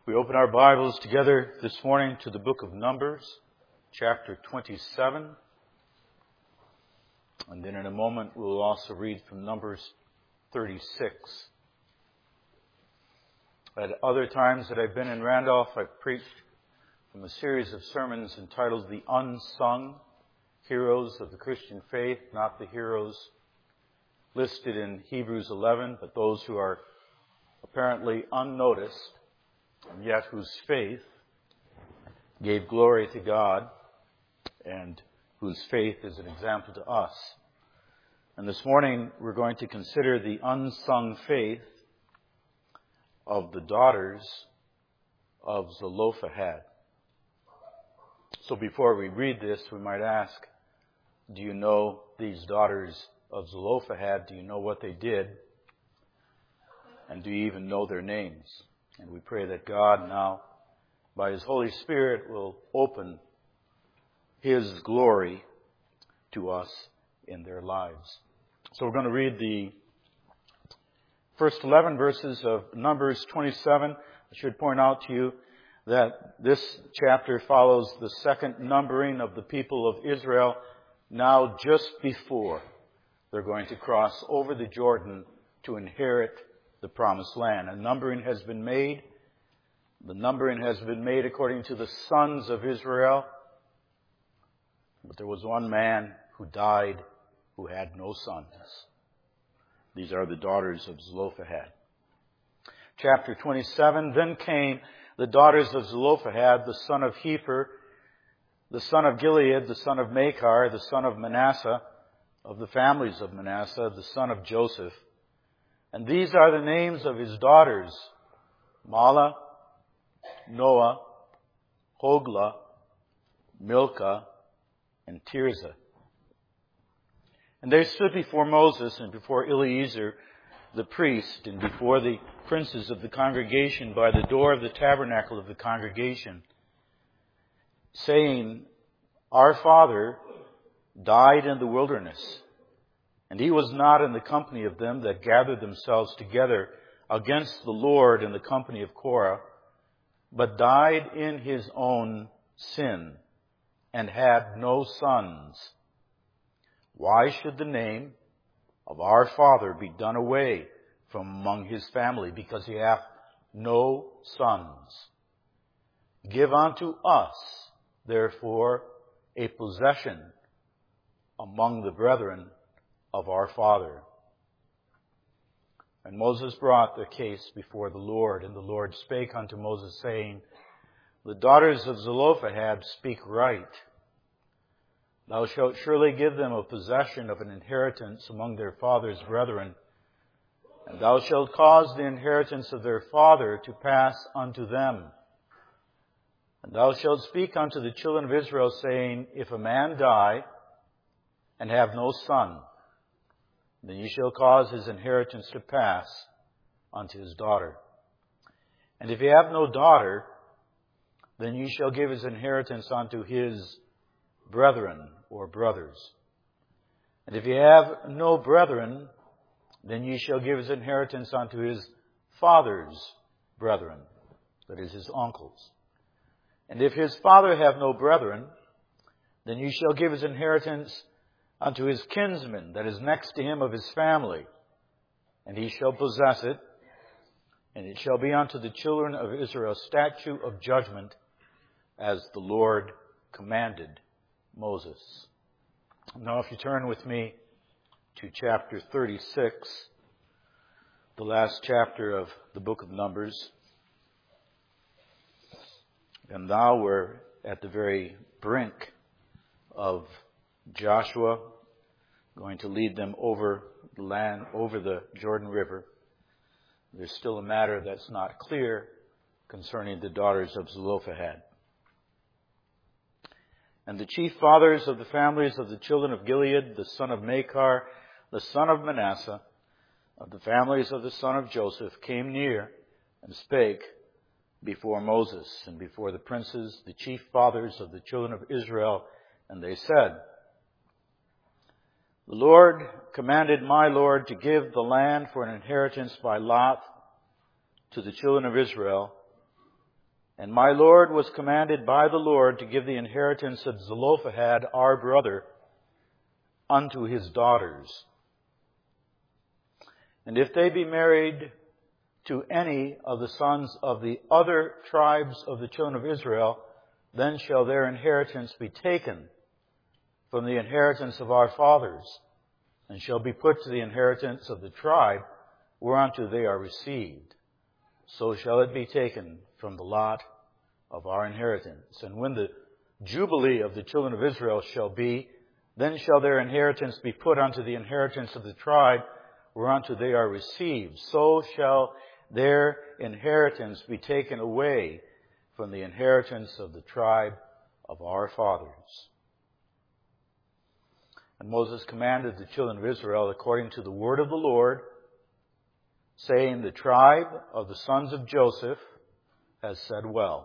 We open our Bibles together this morning to the book of Numbers, chapter 27. And then in a moment we'll also read from Numbers 36. At other times that I've been in Randolph, I've preached from a series of sermons entitled The Unsung Heroes of the Christian Faith, not the heroes listed in Hebrews 11, but those who are apparently unnoticed, and yet whose faith gave glory to God and whose faith is an example to us. And this morning we're going to consider the unsung faith of the daughters of Zelophehad. So before we read this, we might ask, do you know these daughters of Zelophehad? Do you know what they did? And do you even know their names? And we pray that God now, by His Holy Spirit, will open His glory to us in their lives. So we're going to read the first 11 verses of Numbers 27. I should point out to you that this chapter follows the second numbering of the people of Israel, now just before they're going to cross over the Jordan to inherit the promised land. A numbering has been made. The numbering has been made according to the sons of Israel. But there was one man who died who had no sons. These are the daughters of Zelophehad. Chapter 27, Then came the daughters of Zelophehad, the son of Hepher, the son of Gilead, the son of Machir, the son of Manasseh, of the families of Manasseh, the son of Joseph. And these are the names of his daughters: Mahlah, Noah, Hoglah, Milcah, and Tirzah. And they stood before Moses and before Eleazar the priest and before the princes of the congregation by the door of the tabernacle of the congregation, saying, Our father died in the wilderness, and he was not in the company of them that gathered themselves together against the Lord in the company of Korah, but died in his own sin, and had no sons. Why should the name of our father be done away from among his family, because he hath no sons? Give unto us, therefore, a possession among the brethren of our father. And Moses brought the case before the Lord, and the Lord spake unto Moses, saying, The daughters of Zelophehad speak right. Thou shalt surely give them a possession of an inheritance among their father's brethren, and thou shalt cause the inheritance of their father to pass unto them. And thou shalt speak unto the children of Israel, saying, If a man die and have no son, then ye shall cause his inheritance to pass unto his daughter. And if he have no daughter, then ye shall give his inheritance unto his brethren or brothers. And if ye have no brethren, then ye shall give his inheritance unto his father's brethren, that is, his uncles. And if his father have no brethren, then ye shall give his inheritance unto his kinsman, that is next to him of his family, and he shall possess it, and it shall be unto the children of Israel a statute of judgment, as the Lord commanded Moses. Now if you turn with me to chapter 36, the last chapter of the book of Numbers, and now we're at the very brink of Joshua going to lead them over the land, over the Jordan River. There's still a matter that's not clear concerning the daughters of Zelophehad. And the chief fathers of the families of the children of Gilead, the son of Machir, the son of Manasseh, of the families of the son of Joseph, came near and spake before Moses and before the princes, the chief fathers of the children of Israel, and they said, The Lord commanded my Lord to give the land for an inheritance by lot to the children of Israel. And my Lord was commanded by the Lord to give the inheritance of Zelophehad, our brother, unto his daughters. And if they be married to any of the sons of the other tribes of the children of Israel, then shall their inheritance be taken from the inheritance of our fathers, and shall be put to the inheritance of the tribe whereunto they are received. So shall it be taken from the lot of our inheritance. And when the Jubilee of the children of Israel shall be, then shall their inheritance be put unto the inheritance of the tribe whereunto they are received. So shall their inheritance be taken away from the inheritance of the tribe of our fathers. And Moses commanded the children of Israel according to the word of the Lord, saying, the tribe of the sons of Joseph has said well.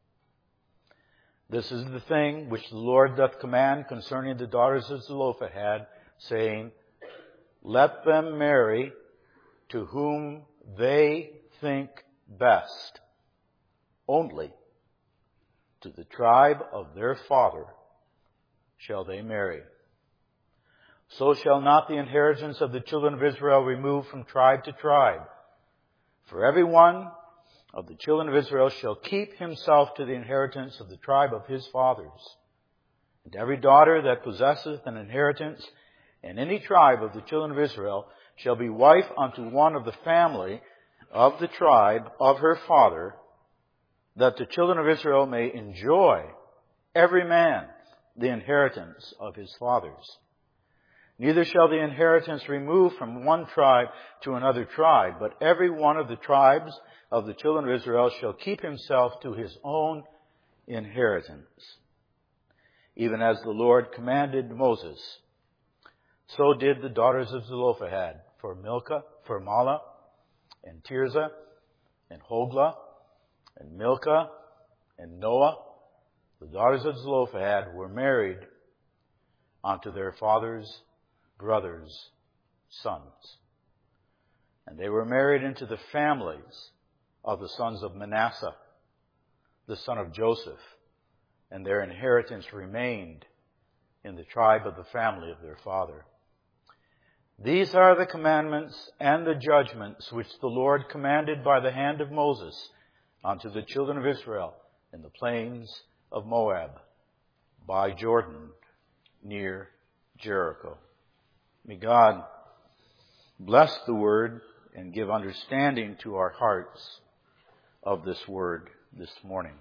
This is the thing which the Lord doth command concerning the daughters of Zelophehad, saying, let them marry to whom they think best. Only to the tribe of their father shall they marry. So shall not the inheritance of the children of Israel remove from tribe to tribe. For every one of the children of Israel shall keep himself to the inheritance of the tribe of his fathers. And every daughter that possesseth an inheritance in any tribe of the children of Israel shall be wife unto one of the family of the tribe of her father, that the children of Israel may enjoy every man the inheritance of his fathers. Neither shall the inheritance remove from one tribe to another tribe, but every one of the tribes of the children of Israel shall keep himself to his own inheritance. Even as the Lord commanded Moses, so did the daughters of Zelophehad for Mahlah, and Tirzah, and Hoglah, and Milcah, and Noah. The daughters of Zelophehad were married unto their father's brothers' sons. And they were married into the families of the sons of Manasseh, the son of Joseph, and their inheritance remained in the tribe of the family of their father. These are the commandments and the judgments which the Lord commanded by the hand of Moses unto the children of Israel in the plains of Moab, by Jordan, near Jericho. May God bless the word and give understanding to our hearts of this word this morning.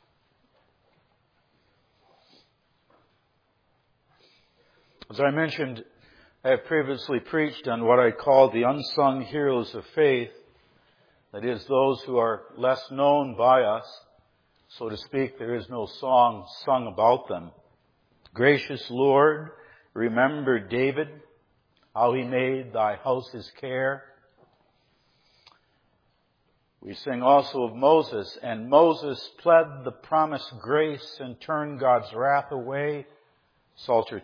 As I mentioned, I have previously preached on what I call the unsung heroes of faith. That is, those who are less known by us. So to speak, there is no song sung about them. Gracious Lord, remember David, how he made thy house his care. We sing also of Moses, and Moses pled the promised grace and turned God's wrath away. Psalter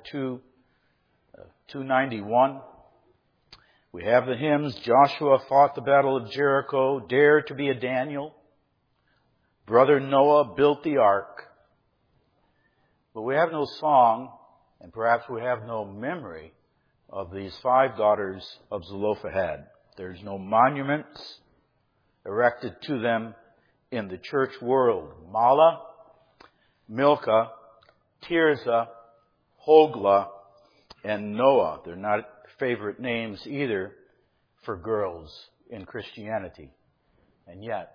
291. We have the hymns, Joshua fought the battle of Jericho, Dare to be a Daniel. Brother Noah built the ark. But we have no song, and perhaps we have no memory of these 5 daughters of Zelophehad. There's no monuments erected to them in the church world. Mahlah, Milcah, Tirzah, Hoglah, and Noah. They're not favorite names either for girls in Christianity. And yet,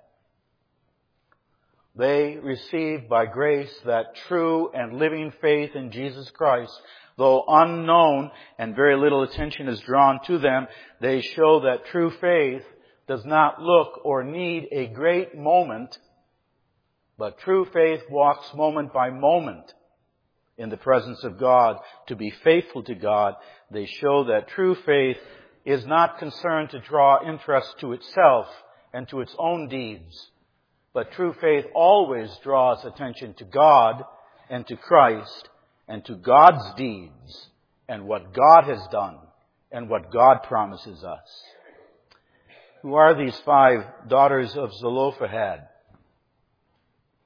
they received by grace that true and living faith in Jesus Christ. Though unknown and very little attention is drawn to them, they show that true faith does not look or need a great moment, but true faith walks moment by moment in the presence of God. To be faithful to God, they show that true faith is not concerned to draw interest to itself and to its own deeds, but true faith always draws attention to God and to Christ and to God's deeds and what God has done and what God promises us. Who are these 5 daughters of Zelophehad?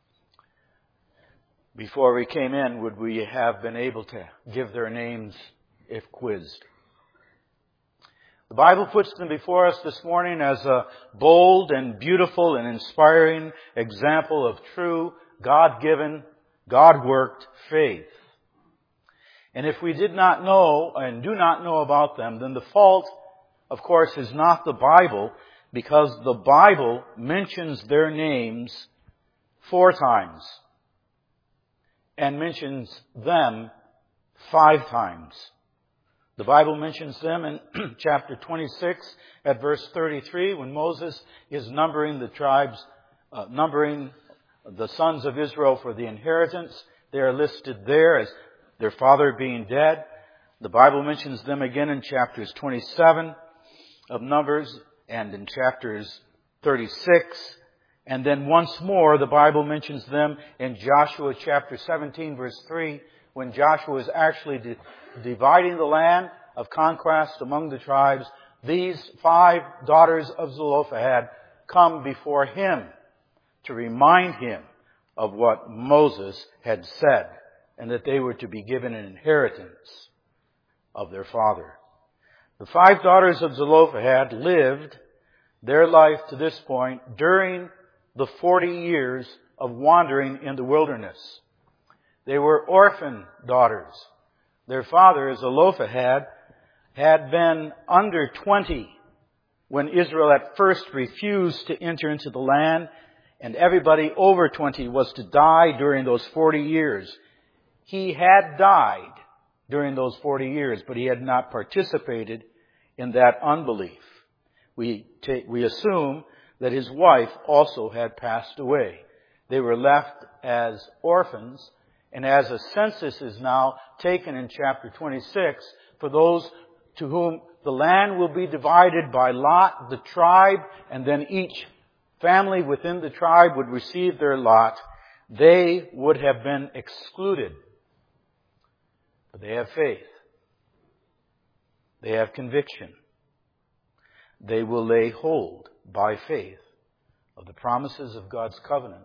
Before we came in, would we have been able to give their names if quizzed? The Bible puts them before us this morning as a bold and beautiful and inspiring example of true, God-given, God-worked faith. And if we did not know and do not know about them, then the fault, of course, is not the Bible, because the Bible mentions their names 4 times and mentions them 5 times. The Bible mentions them in chapter 26 at verse 33 when Moses is numbering the tribes, numbering the sons of Israel for the inheritance. They are listed there as their father being dead. The Bible mentions them again in chapters 27 of Numbers and in chapters 36. And then once more, the Bible mentions them in Joshua chapter 17 verse 3 when Joshua is actually dividing the land of conquest among the tribes. These 5 daughters of Zelophehad come before him to remind him of what Moses had said, and that they were to be given an inheritance of their father. The 5 daughters of Zelophehad lived their life to this point during the 40 years of wandering in the wilderness. They were orphan daughters. Their father, Zelophehad, had been under 20 when Israel at first refused to enter into the land, and everybody over 20 was to die during those 40 years. He had died during those 40 years, but he had not participated in that unbelief. We assume that his wife also had passed away. They were left as orphans, and as a census is now taken in chapter 26, for those to whom the land will be divided by lot, the tribe, and then each family within the tribe would receive their lot, they would have been excluded. But they have faith. They have conviction. They will lay hold by faith of the promises of God's covenant.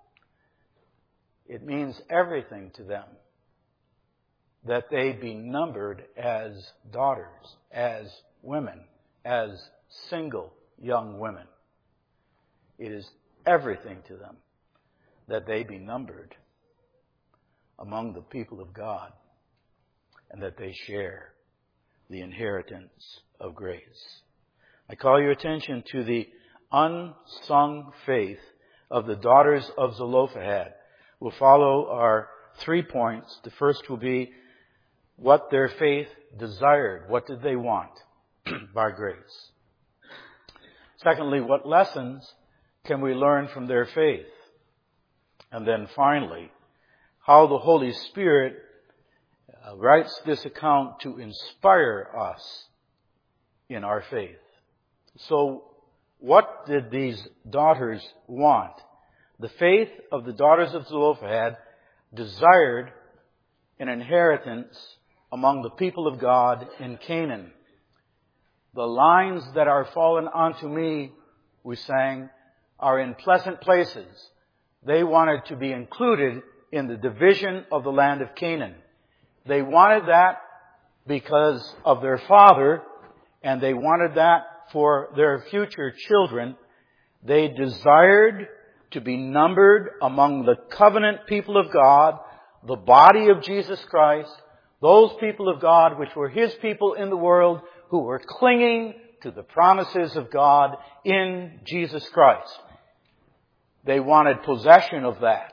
It means everything to them that they be numbered as daughters, as women, as single young women. It is everything to them that they be numbered among the people of God and that they share the inheritance of grace. I call your attention to the unsung faith of the daughters of Zelophehad. We'll follow our 3 points. The first will be what their faith desired. What did they want by grace? Secondly, what lessons can we learn from their faith? And then finally, how the Holy Spirit writes this account to inspire us in our faith. So, what did these daughters want? The faith of the daughters of Zelophehad desired an inheritance among the people of God in Canaan. The lines that are fallen unto me, we sang, are in pleasant places. They wanted to be included in the division of the land of Canaan. They wanted that because of their father, and they wanted that for their future children. They desired to be numbered among the covenant people of God, the body of Jesus Christ, those people of God which were His people in the world who were clinging to the promises of God in Jesus Christ. They wanted possession of that.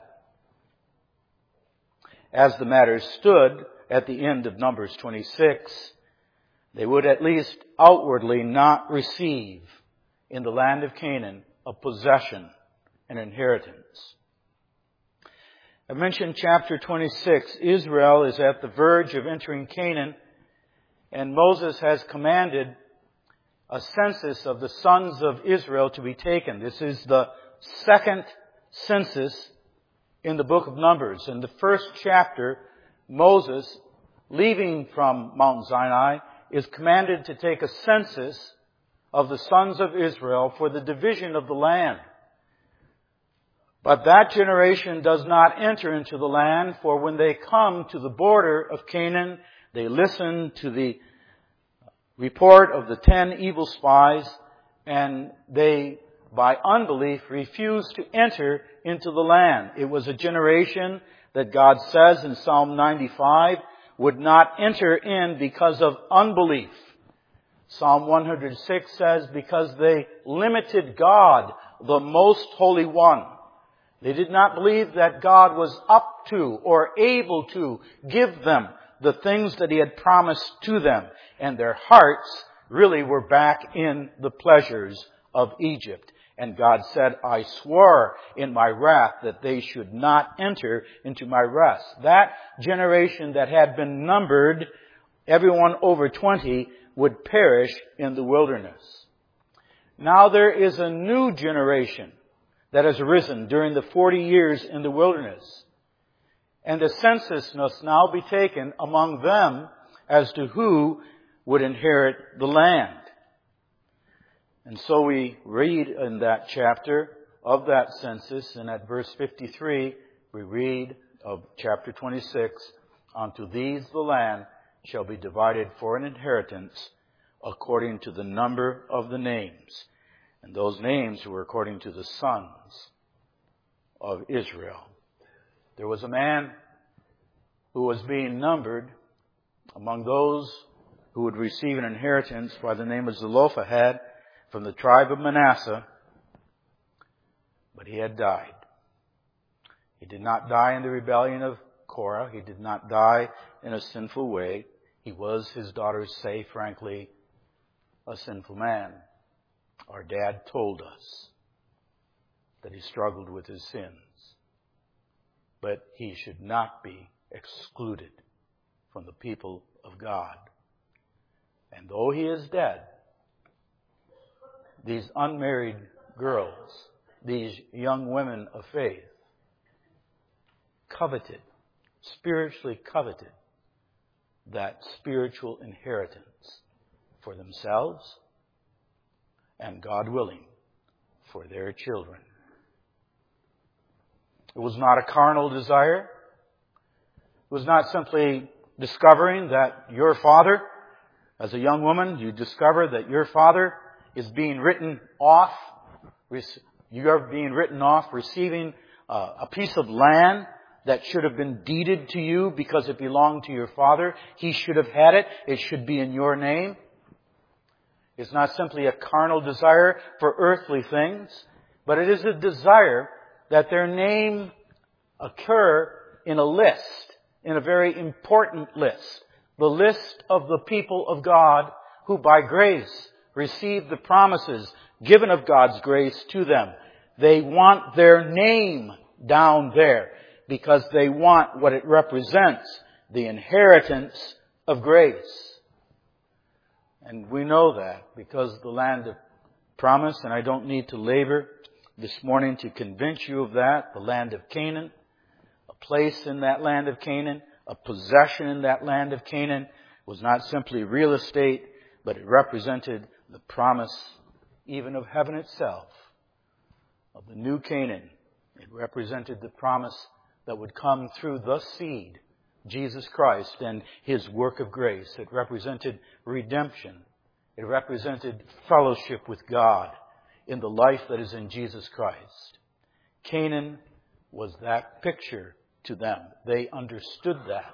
As the matter stood at the end of Numbers 26, they would at least outwardly not receive in the land of Canaan a possession, an inheritance. I mentioned chapter 26. Israel is at the verge of entering Canaan, and Moses has commanded a census of the sons of Israel to be taken. This is the second census in the book of Numbers. In the first chapter, Moses, leaving from Mount Sinai, is commanded to take a census of the sons of Israel for the division of the land. But that generation does not enter into the land, for when they come to the border of Canaan, they listen to the report of the 10 evil spies, and they, by unbelief, refuse to enter into the land. It was a generation that God says in Psalm 95 would not enter in because of unbelief. Psalm 106 says, because they limited God, the Most Holy One. They did not believe that God was up to or able to give them the things that He had promised to them. And their hearts really were back in the pleasures of Egypt. And God said, I swore in my wrath that they should not enter into my rest. That generation that had been numbered, everyone over 20, would perish in the wilderness. Now there is a new generation that has arisen during the 40 years in the wilderness. And the census must now be taken among them as to who would inherit the land. And so we read in that chapter of that census, and at verse 53, we read of chapter 26, unto these the land shall be divided for an inheritance according to the number of the names. And those names were according to the sons of Israel. There was a man who was being numbered among those who would receive an inheritance by the name of Zelophehad from the tribe of Manasseh, but he had died. He did not die in the rebellion of Korah. He did not die in a sinful way. He was, his daughters say, frankly, a sinful man. Our dad told us that he struggled with his sins, but he should not be excluded from the people of God. And though he is dead, these unmarried girls, these young women of faith, coveted, spiritually coveted, that spiritual inheritance for themselves and, God willing, for their children. It was not a carnal desire. It was not simply discovering that your father, as a young woman, you discover that your father is being written off. You are being written off, receiving a piece of land that should have been deeded to you because it belonged to your father. He should have had it. It should be in your name. It's not simply a carnal desire for earthly things, but it is a desire that their name occur in a list, in a very important list. The list of the people of God who by grace receive the promises given of God's grace to them. They want their name down there because they want what it represents, the inheritance of grace. And we know that because the land of promise, and I don't need to labor this morning to convince you of that, the land of Canaan, a place in that land of Canaan, a possession in that land of Canaan, was not simply real estate, but it represented the promise even of heaven itself, of the new Canaan. It represented the promise that would come through the seed, Jesus Christ, and His work of grace. It represented redemption. It represented fellowship with God in the life that is in Jesus Christ. Canaan was that picture to them. They understood that.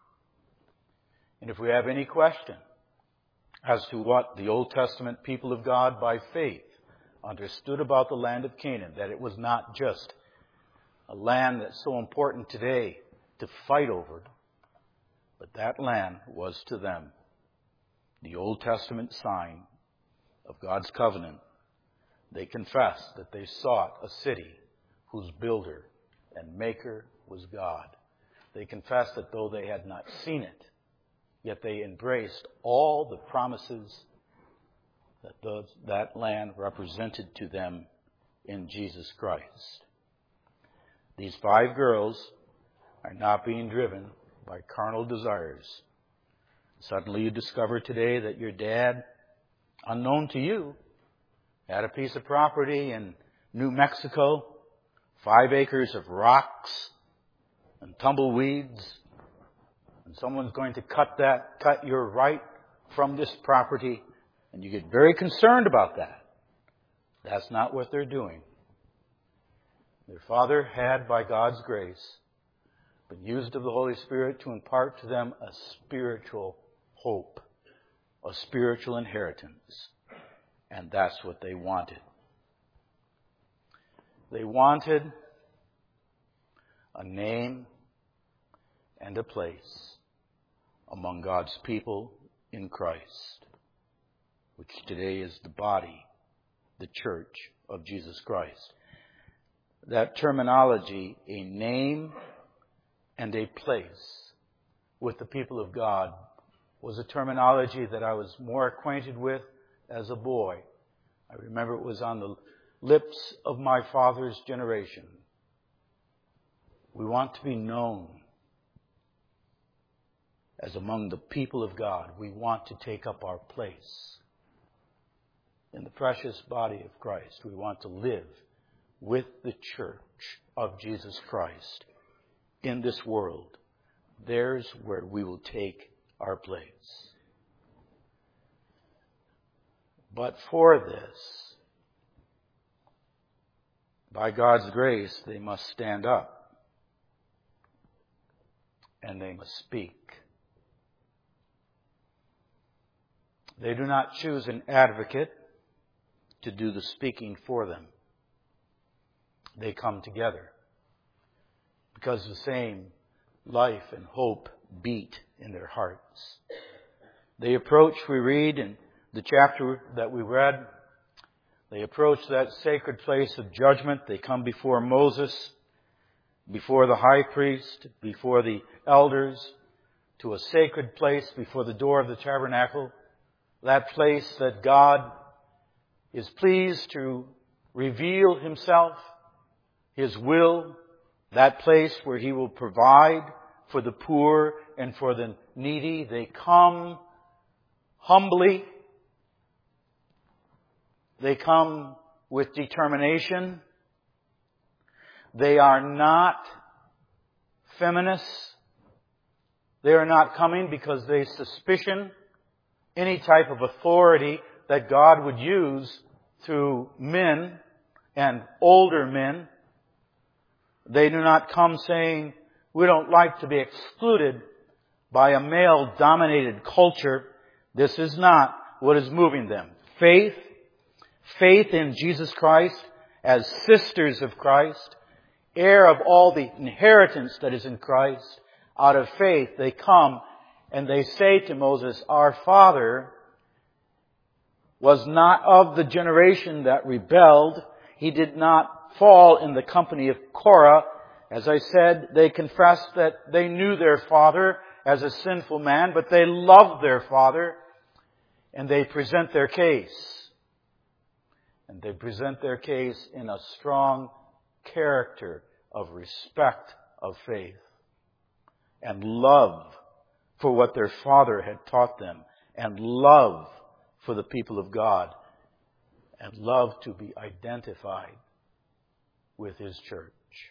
And if we have any question as to what the Old Testament people of God by faith understood about the land of Canaan, that it was not just a land that's so important today to fight over, but that land was to them the Old Testament sign of God's covenant. They confessed that they sought a city whose builder and maker was God. They confessed that though they had not seen it, yet they embraced all the promises that that land represented to them in Jesus Christ. These 5 girls are not being driven by carnal desires. Suddenly you discover today that your dad, unknown to you, had a piece of property in New Mexico, 5 acres of rocks and tumbleweeds, and someone's going to cut your right from this property, and you get very concerned about that. That's not what they're doing. Their father had, by God's grace, been used of the Holy Spirit to impart to them a spiritual hope, a spiritual inheritance. And that's what they wanted. They wanted a name and a place among God's people in Christ, which today is the body, the church of Jesus Christ. That terminology, a name and a place with the people of God, was a terminology that I was more acquainted with as a boy. I remember it was on the lips of my father's generation. We want to be known as among the people of God. We want to take up our place in the precious body of Christ. We want to live with the church of Jesus Christ in this world. There's where we will take our place. But for this, by God's grace, they must stand up and they must speak. They do not choose an advocate to do the speaking for them. They come together because the same life and hope beat in their hearts. They approach, we read in the chapter that we read, they approach that sacred place of judgment. They come before Moses, before the high priest, before the elders, to a sacred place before the door of the tabernacle, that place that God is pleased to reveal Himself, His will, that place where He will provide for the poor and for the needy. They come humbly. They come with determination. They are not feminists. They are not coming because they suspicion any type of authority that God would use through men and older men. They do not come saying, we don't like to be excluded by a male-dominated culture. This is not what is moving them. Faith in Jesus Christ as sisters of Christ, heir of all the inheritance that is in Christ. Out of faith, they come and they say to Moses, our father was not of the generation that rebelled. He did not fall in the company of Korah. As I said, they confessed that they knew their father as a sinful man, but they loved their father, and they present their case. And they present their case in a strong character of respect of faith and love for what their father had taught them, and love for the people of God, and love to be identified with His church.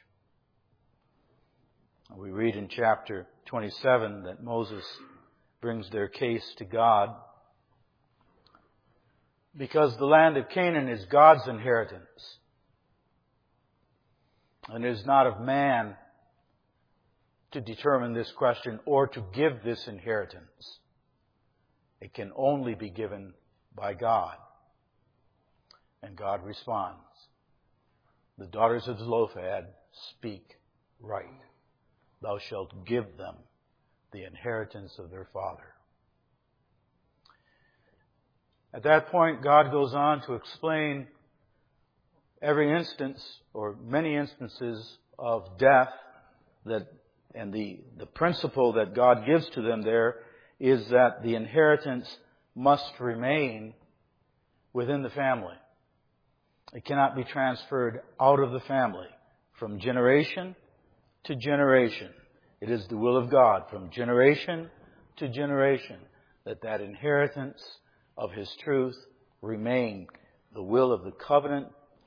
We read in chapter 27 that Moses brings their case to God because the land of Canaan is God's inheritance. And it is not of man to determine this question or to give this inheritance. It can only be given by God. And God responds. The daughters of Zelophehad speak right. Thou shalt give them the inheritance of their father. At that point, God goes on to explain every instance or many instances of death and the principle that God gives to them there is that the inheritance must remain within the family. It cannot be transferred out of the family from generation to generation. It is the will of God from generation to generation that inheritance of His truth remain the will of the covenant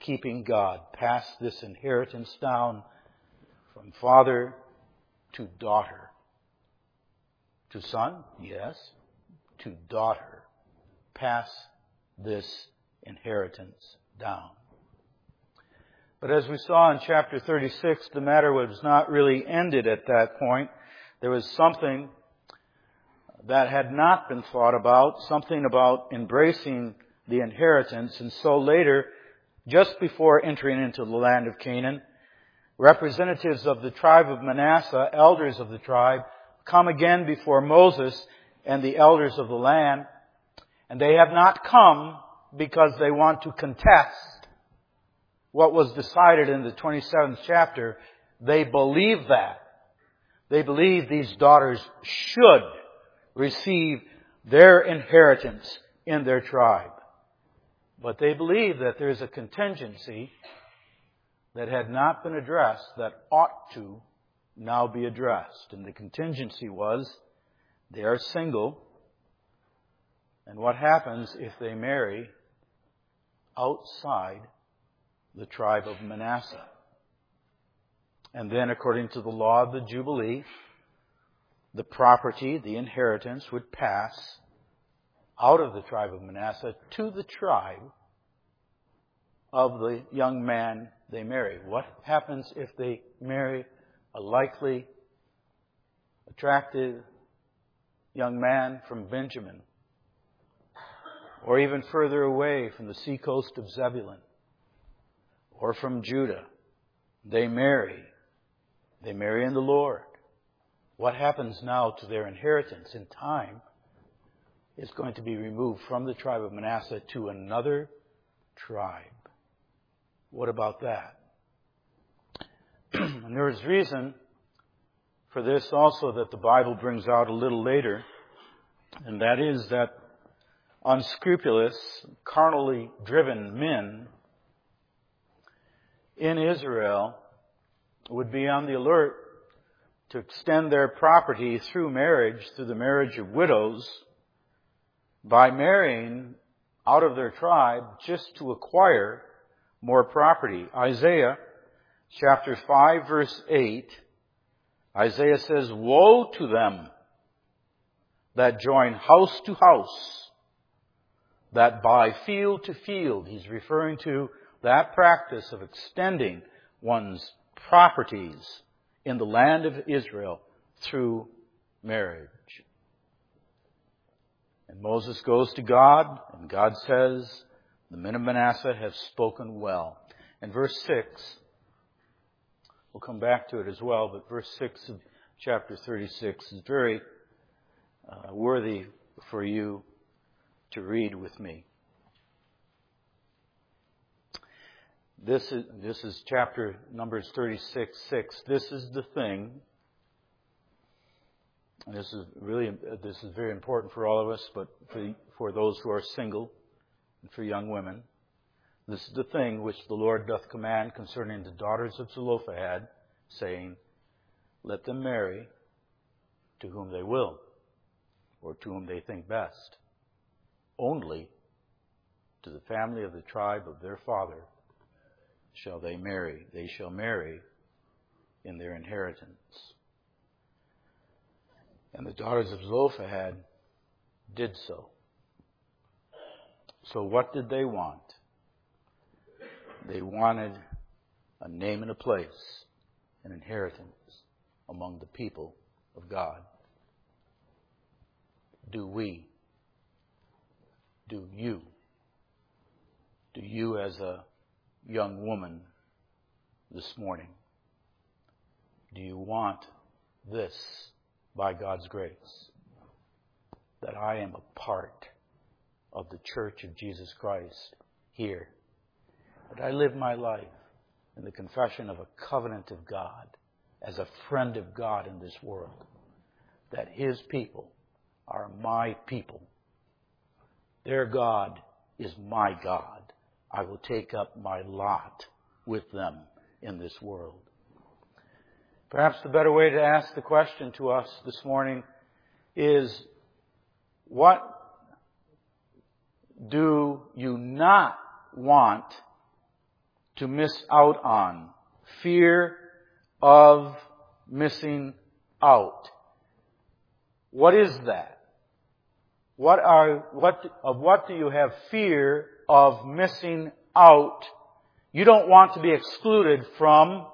keeping God. Pass this inheritance down from father to daughter. To son? Yes. To daughter. Pass this inheritance down. But as we saw in chapter 36, the matter was not really ended at that point. There was something that had not been thought about, something about embracing the inheritance. And so later, just before entering into the land of Canaan, representatives of the tribe of Manasseh, elders of the tribe, come again before Moses and the elders of the land. And they have not come because they want to contest what was decided in the 27th chapter. They believe that. They believe these daughters should receive their inheritance in their tribe. But they believe that there is a contingency that had not been addressed that ought to now be addressed. And the contingency was they are single. And what happens if they marry outside the tribe of Manasseh? And then, according to the law of the Jubilee, the property, the inheritance, would pass out of the tribe of Manasseh to the tribe of the young man they marry. What happens if they marry a likely, attractive young man from Benjamin, or even further away from the seacoast of Zebulun, or from Judah? They marry in the Lord. What happens now to their inheritance in time is going to be removed from the tribe of Manasseh to another tribe. What about that? And there is reason for this also that the Bible brings out a little later, and that is that unscrupulous, carnally driven men in Israel would be on the alert to extend their property through marriage, through the marriage of widows, by marrying out of their tribe just to acquire more property. Isaiah chapter 5 verse 8, Isaiah says, "Woe to them that join house to house, that buy field to field." He's referring to that practice of extending one's properties in the land of Israel through marriage. And Moses goes to God, and God says, "The men of Manasseh have spoken well." And verse 6, we'll come back to it as well, but verse 6 of chapter 36 is very worthy for you to read with me. This is chapter Numbers 36:6. This is the thing, and this is very important for all of us, but for those who are single and for young women. This is the thing which the Lord doth command concerning the daughters of Zelophehad, saying, "Let them marry to whom they will, or to whom they think best. Only to the family of the tribe of their father shall they marry. They shall marry in their inheritance." And the daughters of Zelophehad did so. So what did they want? They wanted a name and a place, an inheritance among the people of God. Do we? Do you as a young woman this morning, do you want this by God's grace? That I am a part of the Church of Jesus Christ here. That I live my life in the confession of a covenant of God, as a friend of God in this world. That His people are my people. Their God is my God. I will take up my lot with them in this world. Perhaps the better way to ask the question to us this morning is, what do you not want to miss out on. Fear of missing out. What is that? What do you have fear of missing out? You don't want to be excluded from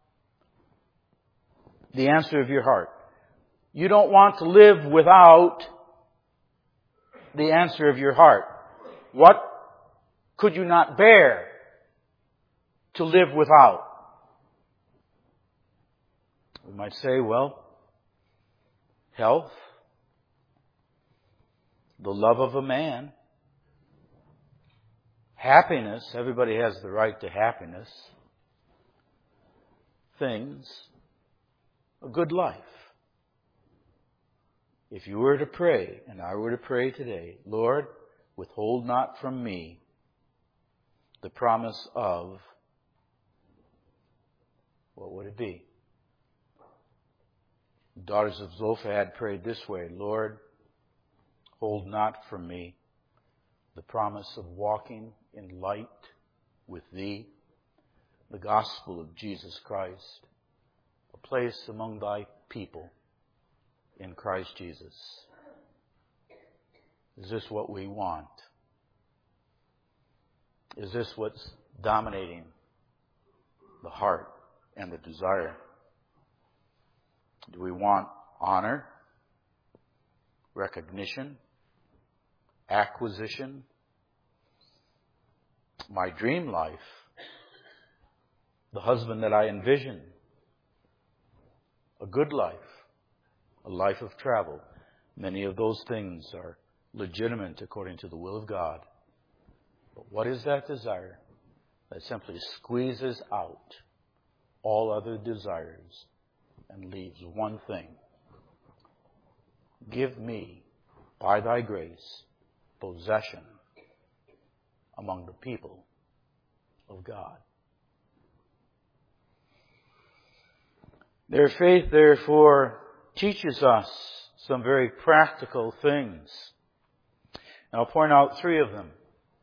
the answer of your heart. You don't want to live without the answer of your heart. What could you not bear to live without? We might say, well, health, the love of a man, happiness, everybody has the right to happiness, things, a good life. If you were to pray, and I were to pray today, Lord, withhold not from me the promise of, what would it be? The daughters of Zelophehad prayed this way, Lord, hold not from me the promise of walking in light with Thee, the gospel of Jesus Christ, a place among Thy people in Christ Jesus. Is this what we want? Is this what's dominating the heart and the desire? Do we want honor, recognition, acquisition? My dream life, the husband that I envision, a good life, a life of travel. Many of those things are legitimate according to the will of God. But what is that desire that simply squeezes out all other desires and leaves one thing? Give me, by Thy grace, possession among the people of God. Their faith, therefore, teaches us some very practical things. And I'll point out three of them.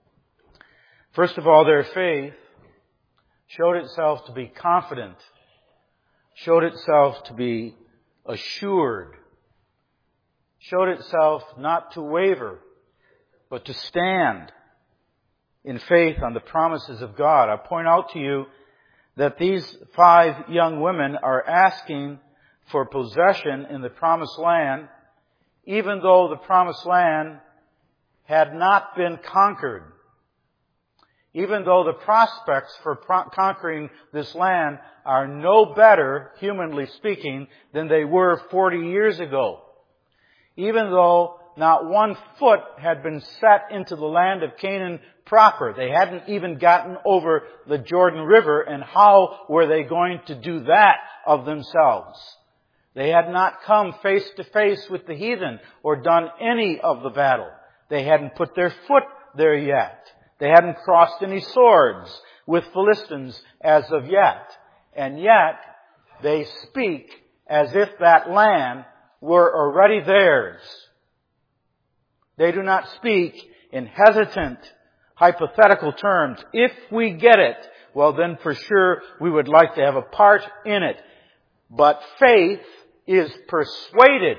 First of all, their faith showed itself to be confident, showed itself to be assured, showed itself not to waver, but to stand in faith on the promises of God. I point out to you that these 5 young women are asking for possession in the promised land, even though the promised land had not been conquered. Even though the prospects for conquering this land are no better, humanly speaking, than they were 40 years ago. Even though not one foot had been set into the land of Canaan proper. They hadn't even gotten over the Jordan River, and how were they going to do that of themselves? They had not come face to face with the heathen or done any of the battle. They hadn't put their foot there yet. They hadn't crossed any swords with Philistines as of yet. And yet, they speak as if that land were already theirs. They do not speak in hesitant, hypothetical terms. If we get it, well then for sure we would like to have a part in it. But faith is persuaded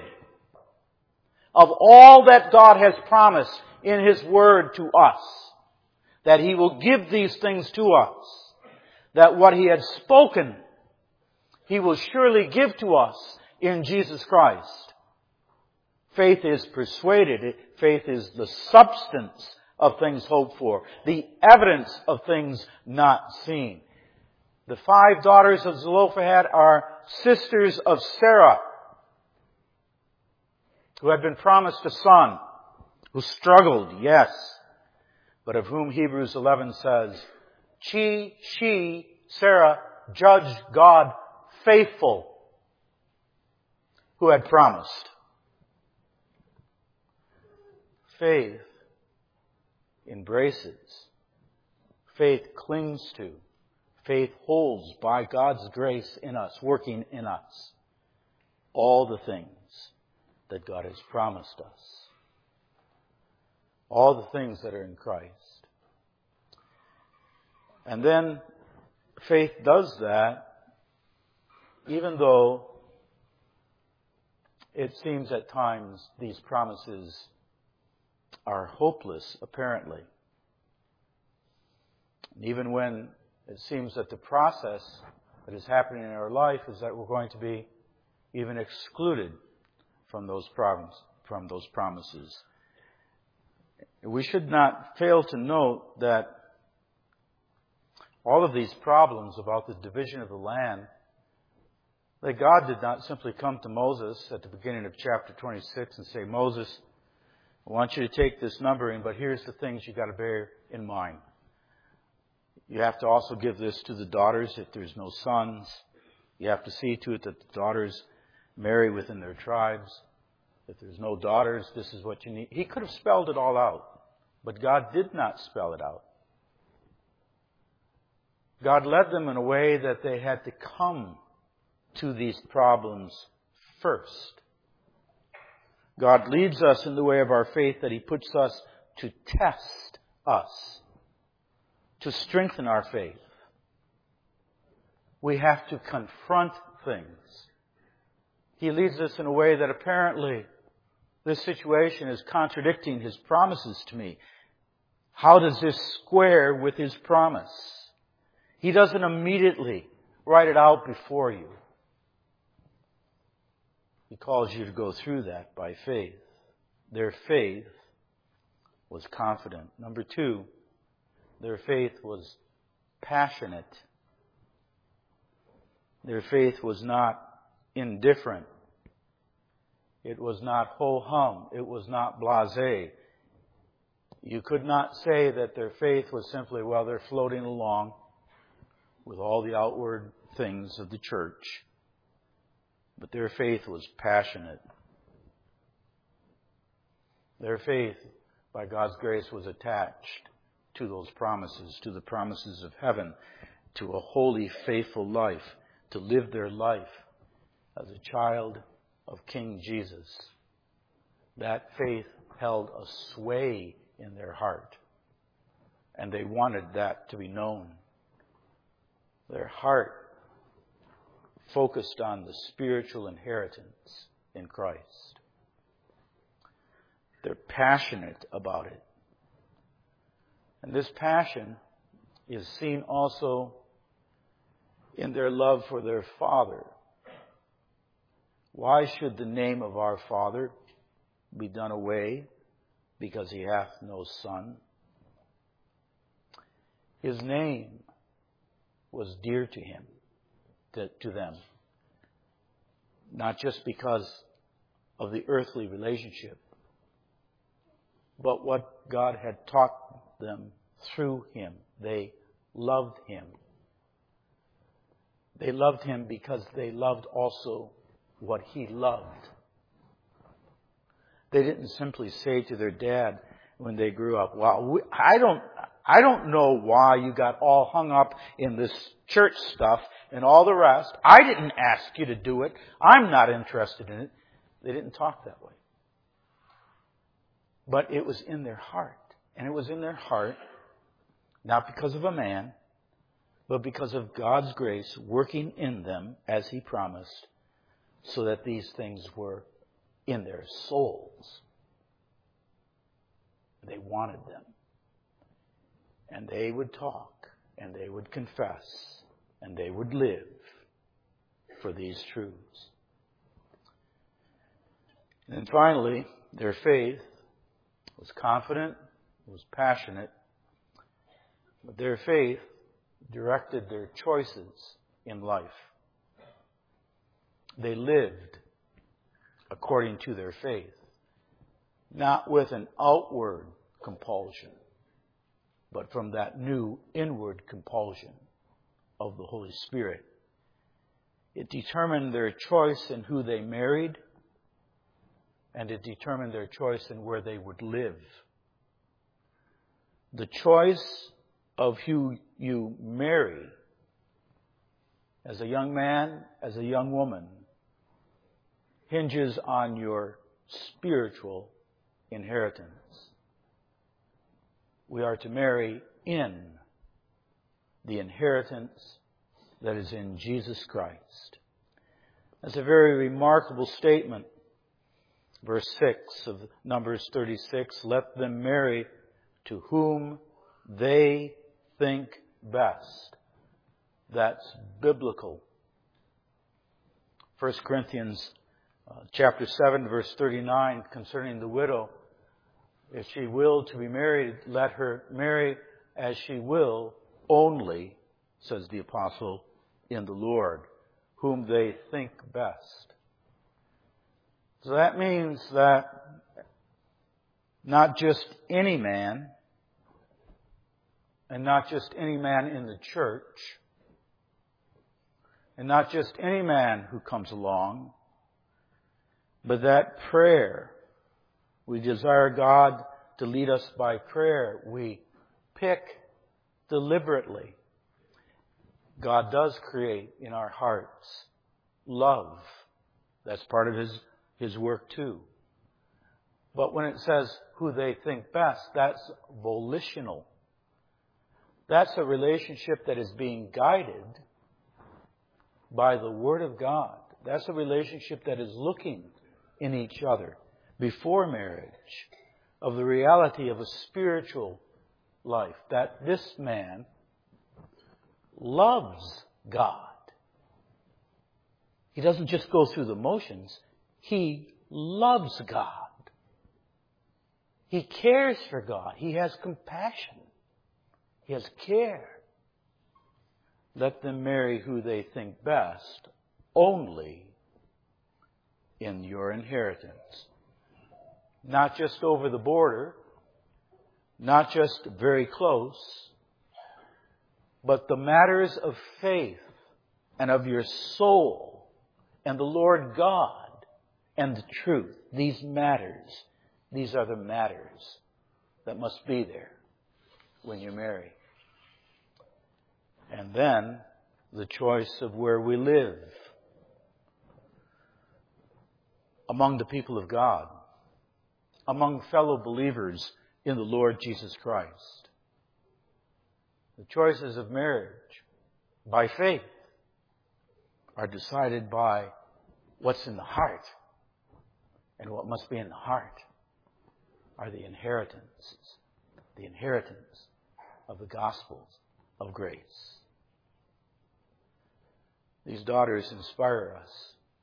of all that God has promised in His Word to us. That He will give these things to us. That what He had spoken, He will surely give to us in Jesus Christ. Faith is persuaded. Faith is the substance of things hoped for. The evidence of things not seen. The 5 daughters of Zelophehad are sisters of Sarah, who had been promised a son, who struggled, yes, but of whom Hebrews 11 says, she, Sarah, judged God faithful, who had promised. Faith embraces. Faith clings to. Faith holds by God's grace in us, working in us, all the things that God has promised us. All the things that are in Christ. And then faith does that, even though it seems at times these promises are hopeless, apparently. Even when it seems that the process that is happening in our life is that we're going to be even excluded from those promises. We should not fail to note that all of these problems about the division of the land, that God did not simply come to Moses at the beginning of chapter 26 and say, Moses, I want you to take this numbering, but here's the things you've got to bear in mind. You have to also give this to the daughters if there's no sons. You have to see to it that the daughters marry within their tribes. If there's no daughters, this is what you need. He could have spelled it all out, but God did not spell it out. God led them in a way that they had to come to these problems first. God leads us in the way of our faith that He puts us to test us, to strengthen our faith. We have to confront things. He leads us in a way that apparently this situation is contradicting His promises to me. How does this square with His promise? He doesn't immediately write it out before you. He calls you to go through that by faith. Their faith was confident. Number 2, their faith was passionate. Their faith was not indifferent. It was not ho-hum. It was not blasé. You could not say that their faith was simply, well, they're floating along with all the outward things of the church. But their faith was passionate. Their faith, by God's grace, was attached to those promises, to the promises of heaven, to a holy, faithful life, to live their life as a child of King Jesus. That faith held a sway in their heart, and they wanted that to be known. Their heart focused on the spiritual inheritance in Christ. They're passionate about it. And this passion is seen also in their love for their Father. Why should the name of our Father be done away because He hath no Son? His name was dear to Him, to them. Not just because of the earthly relationship, but what God had taught them through Him. They loved Him. They loved Him because they loved also what He loved. They didn't simply say to their dad when they grew up, well, I don't know why you got all hung up in this church stuff and all the rest. I didn't ask you to do it. I'm not interested in it. They didn't talk that way. But it was in their heart. And it was in their heart, not because of a man, but because of God's grace working in them as He promised, so that these things were in their souls. They wanted them. And they would talk, and they would confess, and they would live for these truths. And then finally, their faith was confident, was passionate, but their faith directed their choices in life. They lived according to their faith, not with an outward compulsion, but from that new inward compulsion of the Holy Spirit. It determined their choice in who they married, and it determined their choice in where they would live. The choice of who you marry as a young man, as a young woman, hinges on your spiritual inheritance. We are to marry in the inheritance that is in Jesus Christ. That's a very remarkable statement. Verse 6 of Numbers 36, let them marry to whom they think best. That's biblical. 1 Corinthians chapter 7, verse 39, concerning the widow. If she will to be married, let her marry as she will only, says the apostle, in the Lord, whom they think best. So that means that not just any man, and not just any man in the church, and not just any man who comes along, but that prayer, we desire God to lead us by prayer. We pick deliberately. God does create in our hearts love. That's part of His work too. But when it says who they think best, that's volitional. That's a relationship that is being guided by the Word of God. That's a relationship that is looking in each other before marriage of the reality of a spiritual life, that this man loves God. He doesn't just go through the motions. He loves God. He cares for God. He has compassion. He has care. Let them marry who they think best, only in your inheritance. Not just over the border, not just very close, but the matters of faith and of your soul and the Lord God and the truth. These matters, these are the matters that must be there when you marry. And then the choice of where we live among the people of God, among fellow believers in the Lord Jesus Christ. The choices of marriage by faith are decided by what's in the heart. And what must be in the heart are the inheritance of the gospels of grace. These daughters inspire us.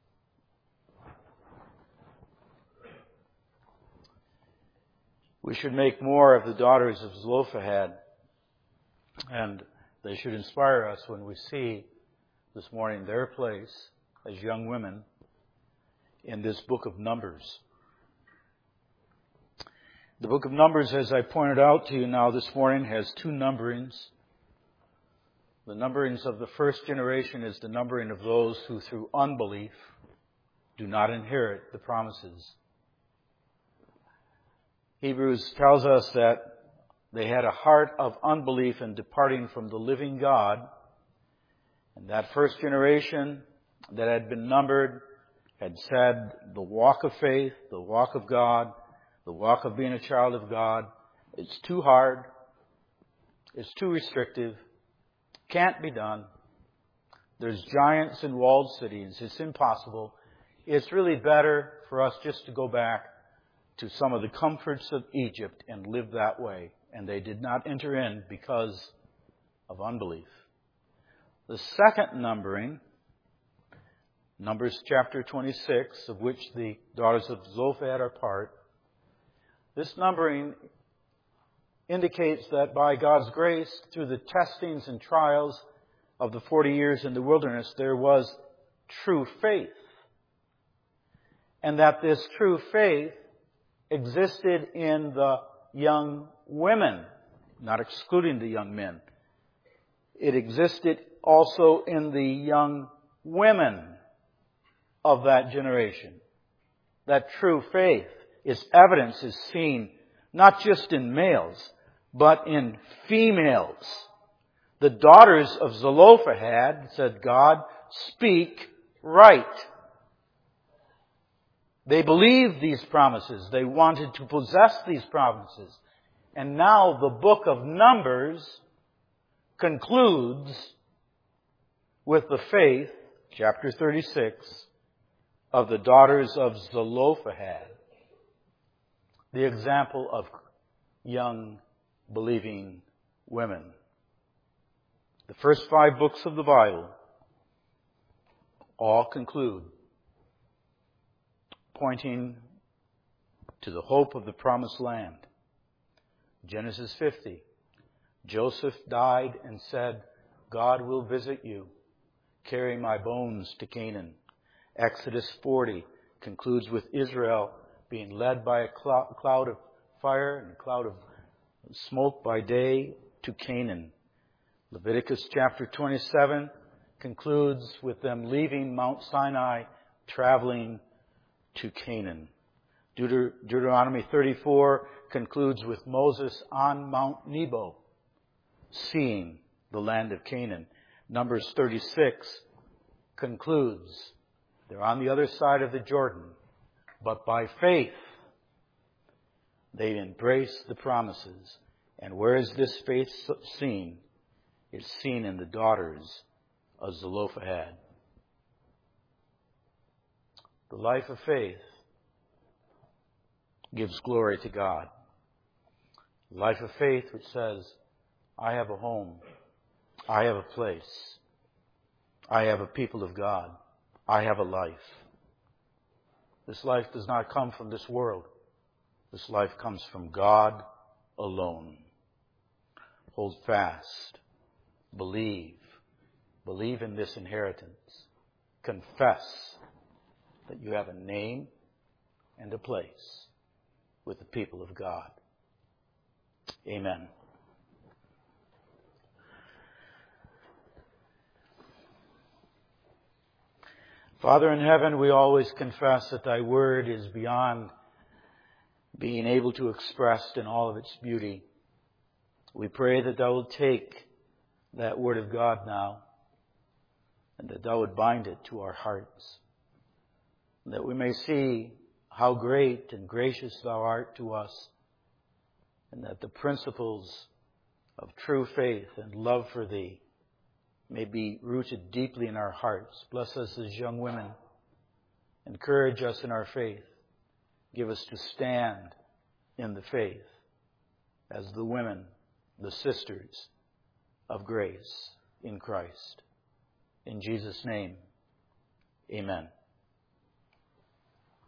We should make more of the daughters of Zelophehad, and they should inspire us when we see this morning their place as young women in this book of Numbers. The book of Numbers, as I pointed out to you now this morning, has two numberings. The numberings of the first generation is the numbering of those who through unbelief do not inherit the promises. Hebrews tells us that they had a heart of unbelief in departing from the living God. And that first generation that had been numbered had said the walk of faith, the walk of God, the walk of being a child of God, it's too hard, it's too restrictive, can't be done. There's giants in walled cities. It's impossible. It's really better for us just to go back to some of the comforts of Egypt and live that way. And they did not enter in because of unbelief. The second numbering, Numbers chapter 26, of which the daughters of Zelophehad are part, this numbering indicates that by God's grace, through the testings and trials of the 40 years in the wilderness, there was true faith. And that this true faith existed in the young women, not excluding the young men. It existed also in the young women of that generation. That true faith is seen not just in males, but in females. The daughters of Zelophehad, said God, speak right. They believed these promises. They wanted to possess these promises. And now the book of Numbers concludes with the faith, chapter 36, of the daughters of Zelophehad, the example of young believing women. The first 5 books of the Bible all conclude pointing to the hope of the promised land. Genesis 50, Joseph died and said, God will visit you, carry my bones to Canaan. Exodus 40 concludes with Israel being led by a cloud of fire and a cloud of smoke by day to Canaan. Leviticus chapter 27 concludes with them leaving Mount Sinai, traveling to Canaan. Deuteronomy 34 concludes with Moses on Mount Nebo, seeing the land of Canaan. Numbers 36 concludes, they're on the other side of the Jordan, but by faith they embrace the promises. And where is this faith seen? It's seen in the daughters of Zelophehad. The life of faith gives glory to God. The life of faith which says, I have a home, I have a place, I have a people of God, I have a life. This life does not come from this world. This life comes from God alone. Hold fast. Believe. Believe in this inheritance. Confess that you have a name and a place with the people of God. Amen. Father in heaven, we always confess that thy word is beyond being able to express in all of its beauty. We pray that thou wilt take that word of God now and that thou would bind it to our hearts, and that we may see how great and gracious thou art to us, and that the principles of true faith and love for thee may be rooted deeply in our hearts. Bless us as young women. Encourage us in our faith. Give us to stand in the faith as the women, the sisters of grace in Christ. In Jesus' name, amen.